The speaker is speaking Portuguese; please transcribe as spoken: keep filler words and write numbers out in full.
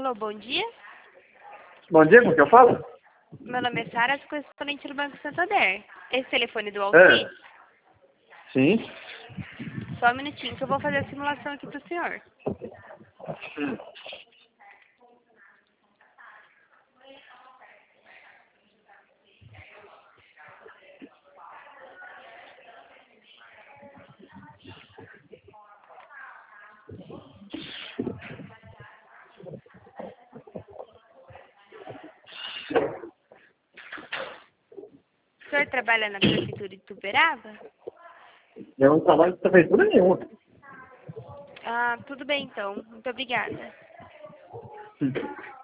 Alô, bom dia. Bom dia, com que eu falo? Meu nome é Sara, sou correspondente do Banco Santander. Esse telefone do É. Alci? Sim. Só um minutinho que eu vou fazer a simulação aqui pro senhor. Hum. O senhor trabalha na prefeitura de Ituberaba? Eu não trabalho de prefeitura nenhuma. Ah, tudo bem então. Muito obrigada. Hum.